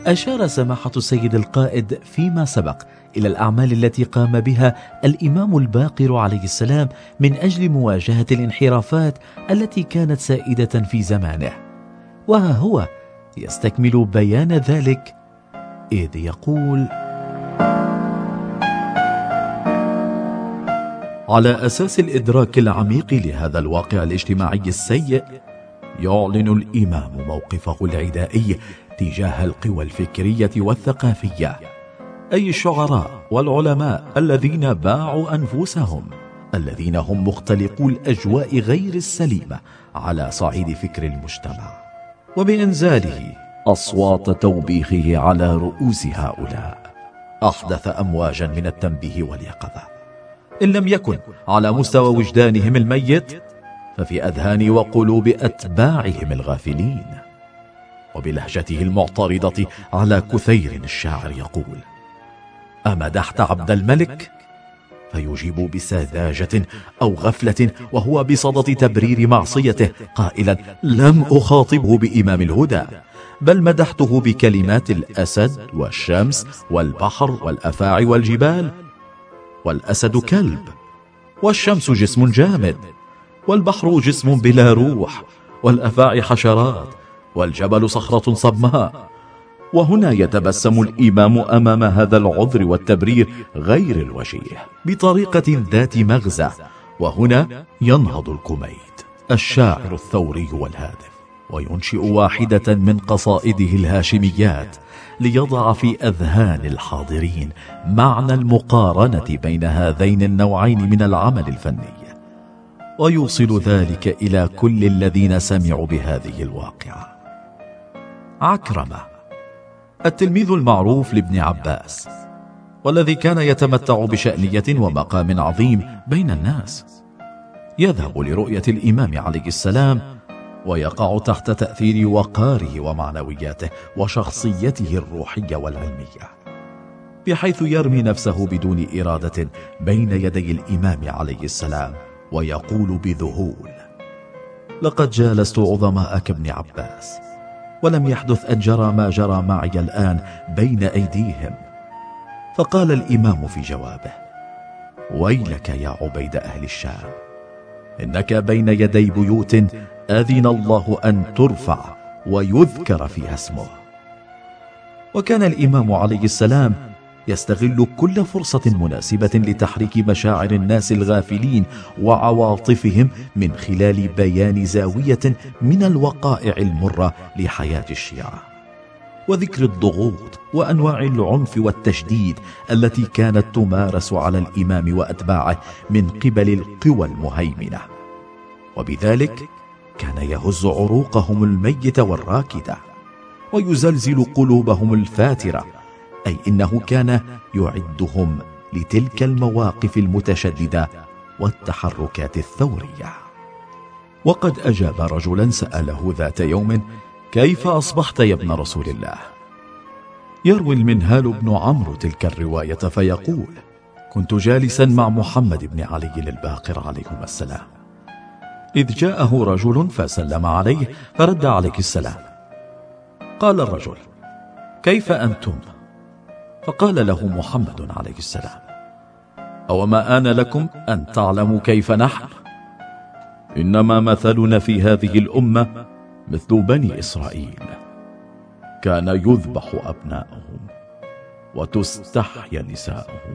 أشار سماحة السيد القائد فيما سبق إلى الأعمال التي قام بها الإمام الباقر عليه السلام من أجل مواجهة الانحرافات التي كانت سائدة في زمانه، وها هو يستكمل بيان ذلك إذ يقول: على أساس الإدراك العميق لهذا الواقع الاجتماعي السيء، يعلن الإمام موقفه العدائي تجاه القوى الفكرية والثقافية، أي الشعراء والعلماء الذين باعوا أنفسهم، الذين هم مختلقو الأجواء غير السليمة على صعيد فكر المجتمع، وبإنزاله أصوات توبيخه على رؤوس هؤلاء أحدث أمواجا من التنبيه واليقظة، إن لم يكن على مستوى وجدانهم الميت ففي أذهان وقلوب أتباعهم الغافلين. وبلهجته المعترضة على كثير الشاعر يقول: أمدحت عبد الملك؟ فيجيب بسذاجة أو غفلة وهو بصدد تبرير معصيته قائلا: لم أخاطبه بإمام الهدى، بل مدحته بكلمات الأسد والشمس والبحر والأفاعي والجبال. والأسد كلب، والشمس جسم جامد، والبحر جسم بلا روح، والأفاعي حشرات، والجبل صخرة صماء. وهنا يتبسم الإمام أمام هذا العذر والتبرير غير الوجيه بطريقة ذات مغزى، وهنا ينهض الكميت الشاعر الثوري والهادف وينشئ واحدة من قصائده الهاشميات ليضع في أذهان الحاضرين معنى المقارنة بين هذين النوعين من العمل الفني، ويوصل ذلك إلى كل الذين سمعوا بهذه الواقعة. عكرمة التلميذ المعروف لابن عباس، والذي كان يتمتع بشأنية ومقام عظيم بين الناس، يذهب لرؤية الإمام عليه السلام ويقع تحت تأثير وقاره ومعنوياته وشخصيته الروحية والعلمية، بحيث يرمي نفسه بدون إرادة بين يدي الإمام عليه السلام ويقول بذهول: لقد جالست عظماء كابن عباس، ولم يحدث أن جرى ما جرى معي الآن بين أيديهم. فقال الإمام في جوابه: ويلك يا عبيد أهل الشام، إنك بين يدي بيوت أذن الله أن ترفع ويذكر فيها اسمه. وكان الإمام عليه السلام يستغل كل فرصة مناسبة لتحريك مشاعر الناس الغافلين وعواطفهم من خلال بيان زاوية من الوقائع المرة لحياة الشيعة، وذكر الضغوط وأنواع العنف والتشديد التي كانت تمارس على الإمام وأتباعه من قبل القوى المهيمنة، وبذلك كان يهز عروقهم الميتة والراكدة ويزلزل قلوبهم الفاترة، أي إنه كان يعدهم لتلك المواقف المتشددة والتحركات الثورية. وقد أجاب رجلا سأله ذات يوم: كيف أصبحت يا ابن رسول الله؟ يروي المنهال بن عمرو تلك الرواية فيقول: كنت جالسا مع محمد بن علي الباقر عليهما السلام، إذ جاءه رجل فسلم عليه فرد عليه السلام. قال الرجل: كيف أنتم؟ فقال له محمد عليه السلام: أوما آن لكم أن تعلموا كيف نحن؟ إنما مثلنا في هذه الأمة مثل بني إسرائيل، كان يذبح أبناؤهم وتستحيا نساؤهم،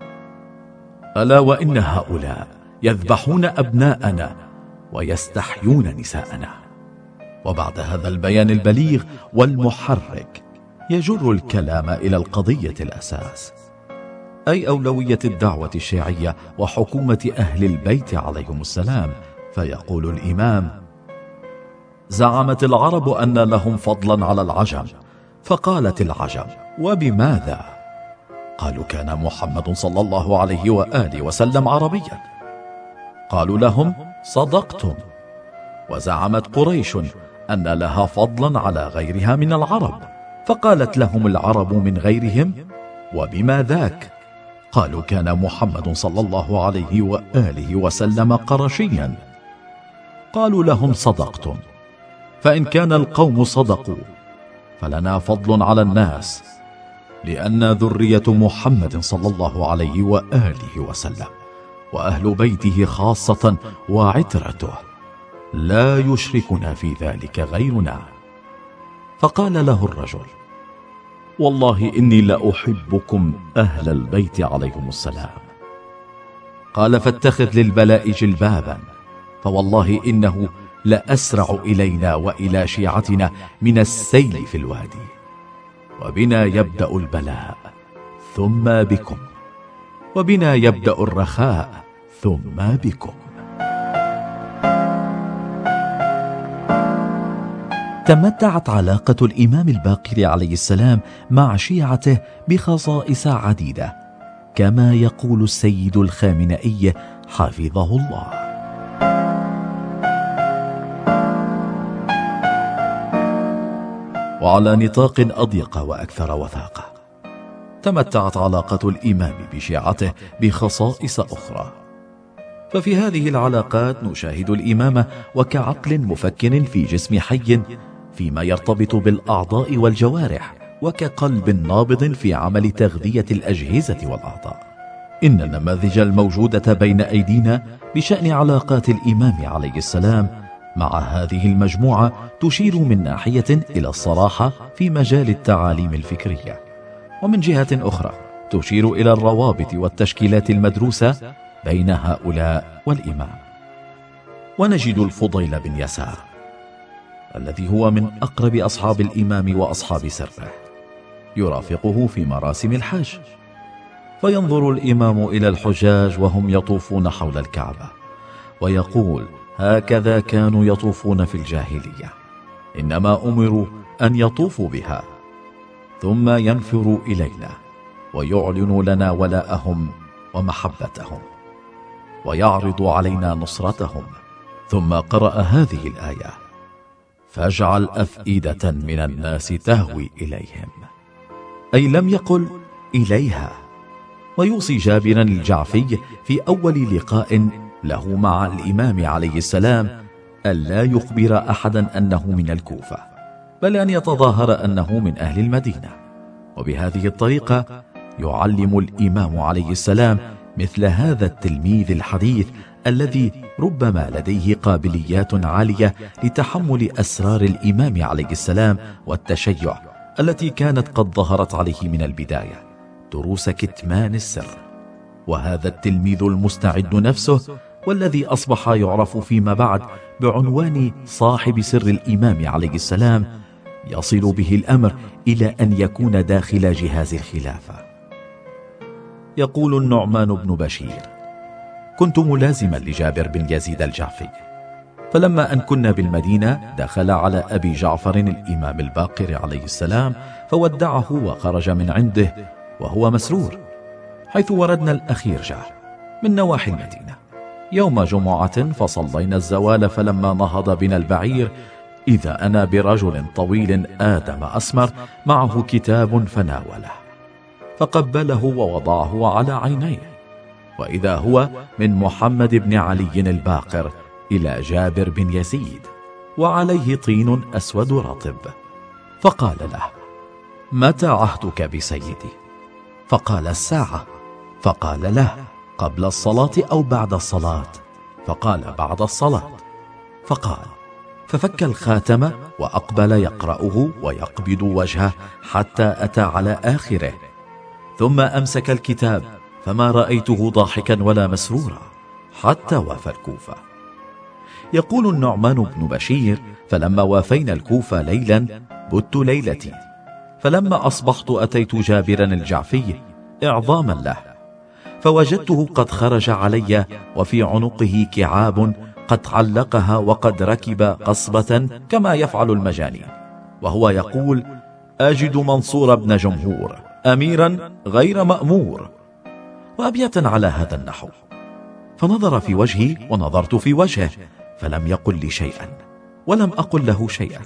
ألا وإن هؤلاء يذبحون أبناءنا ويستحيون نساءنا. وبعد هذا البيان البليغ والمحرك يجر الكلام إلى القضية الأساس، أي أولوية الدعوة الشيعية وحكومة أهل البيت عليهم السلام. فيقول الإمام: زعمت العرب أن لهم فضلا على العجم، فقالت العجم: وبماذا؟ قالوا: كان محمد صلى الله عليه وآله وسلم عربيا. قالوا لهم: صدقتم. وزعمت قريش أن لها فضلا على غيرها من العرب، فقالت لهم العرب من غيرهم: وبما ذاك؟ قالوا: كان محمد صلى الله عليه وآله وسلم قرشيا. قالوا لهم: صدقتم. فإن كان القوم صدقوا فلنا فضل على الناس، لأن ذرية محمد صلى الله عليه وآله وسلم وأهل بيته خاصة وعترته لا يشركنا في ذلك غيرنا. فقال له الرجل: والله إني لأحبكم أهل البيت عليهم السلام. قال: فاتخذ للبلاء جلبابا، فوالله إنه لأسرع إلينا وإلى شيعتنا من السيل في الوادي، وبنا يبدأ البلاء ثم بكم، وبنا يبدأ الرخاء ثم بكم. تمتعت علاقة الإمام الباقر عليه السلام مع شيعته بخصائص عديدة، كما يقول السيد الخامنئي حفظه الله: وعلى نطاق أضيق وأكثر وثاقة، تمتعت علاقة الإمام بشيعته بخصائص أخرى. ففي هذه العلاقات نشاهد الإمام وكعقل مفكر في جسم حي فيما يرتبط بالأعضاء والجوارح، وكقلب نابض في عمل تغذية الأجهزة والأعضاء. إن النماذج الموجودة بين أيدينا بشأن علاقات الإمام عليه السلام مع هذه المجموعة تشير من ناحية إلى الصراحة في مجال التعاليم الفكرية، ومن جهة أخرى تشير إلى الروابط والتشكيلات المدروسة بين هؤلاء والإمام. ونجد الفضيل بن يسار الذي هو من أقرب أصحاب الإمام وأصحاب سره يرافقه في مراسم الحج، فينظر الإمام إلى الحجاج وهم يطوفون حول الكعبة ويقول: هكذا كانوا يطوفون في الجاهلية، إنما أمروا أن يطوفوا بها. ثم ينفر إلينا ويعلن لنا ولاءهم ومحبتهم ويعرض علينا نصرتهم. ثم قرأ هذه الآية: فاجعل أفئدة من الناس تهوي إليهم، أي لم يقل إليها. ويوصي جابرا الجعفي في أول لقاء له مع الإمام عليه السلام ألا يخبر أحدا أنه من الكوفة، بل أن يتظاهر أنه من أهل المدينة. وبهذه الطريقة يعلم الإمام عليه السلام مثل هذا التلميذ الحديث الذي ربما لديه قابليات عالية لتحمل أسرار الإمام عليه السلام والتشيع التي كانت قد ظهرت عليه من البداية، دروس كتمان السر. وهذا التلميذ المستعد نفسه والذي أصبح يعرف فيما بعد بعنوان صاحب سر الإمام عليه السلام يصل به الأمر إلى أن يكون داخل جهاز الخلافة. يقول النعمان بن بشير: كنت ملازما لجابر بن يزيد الجعفي، فلما أن كنا بالمدينة دخل على أبي جعفر الإمام الباقر عليه السلام فودعه وخرج من عنده وهو مسرور، حيث وردنا الأخيرجة من نواحي المدينة يوم جمعة فصلينا الزوال، فلما نهض بنا البعير إذا أنا برجل طويل آدم أسمر معه كتاب فناوله، فقبله ووضعه على عينيه، وإذا هو من محمد بن علي الباقر إلى جابر بن يزيد، وعليه طين أسود رطب. فقال له: متى عهدك بسيدي؟ فقال: الساعة. فقال له: قبل الصلاة أو بعد الصلاة؟ فقال: بعد الصلاة. فقال: ففك الخاتم وأقبل يقرأه ويقبض وجهه حتى أتى على آخره، ثم أمسك الكتاب فما رأيته ضاحكا ولا مسرورا حتى وافى الكوفة. يقول النعمان بن بشير: فلما وافينا الكوفة ليلا بت ليلتي، فلما أصبحت أتيت جابرا الجعفي إعظاما له، فوجدته قد خرج علي وفي عنقه كعاب قد علقها وقد ركب قصبة كما يفعل المجانين، وهو يقول: أجد منصور بن جمهور أميرا غير مأمور، وأبياتا على هذا النحو. فنظر في وجهي ونظرت في وجهه فلم يقل لي شيئا ولم أقل له شيئا،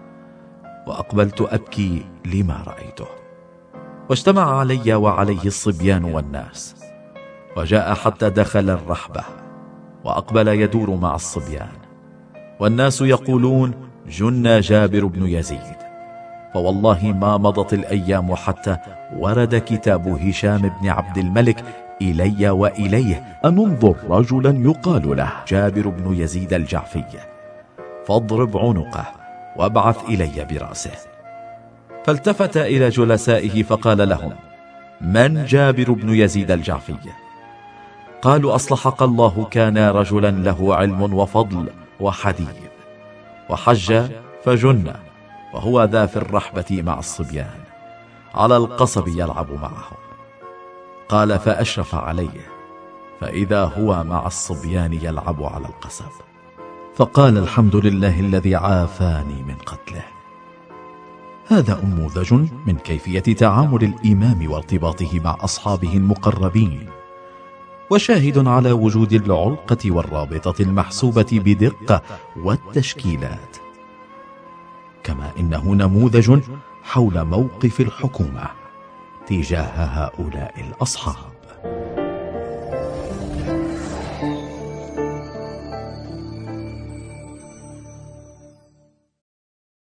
وأقبلت أبكي لما رأيته. واجتمع علي وعليه الصبيان والناس، وجاء حتى دخل الرحبة وأقبل يدور مع الصبيان، والناس يقولون: جن جابر بن يزيد. فوالله ما مضت الأيام حتى ورد كتاب هشام بن عبد الملك إلي وإليه أن انظر رجلا يقال له جابر بن يزيد الجعفي، فاضرب عنقه وابعث إلي برأسه. فالتفت إلى جلسائه فقال لهم: من جابر بن يزيد الجعفي؟ قالوا: أصلحك الله، كان رجلا له علم وفضل وحديث، وحج فجن، وهو ذا في الرحبة مع الصبيان على القصب يلعب معهم. قال: فأشرف عليه فإذا هو مع الصبيان يلعب على القصب، فقال: الحمد لله الذي عافاني من قتله. هذا أنموذج من كيفية تعامل الإمام وارتباطه مع أصحابه المقربين، وشاهد على وجود العلقة والرابطة المحسوبة بدقة والتشكيلات، كما إنه نموذج حول موقف الحكومة تجاه هؤلاء الأصحاب.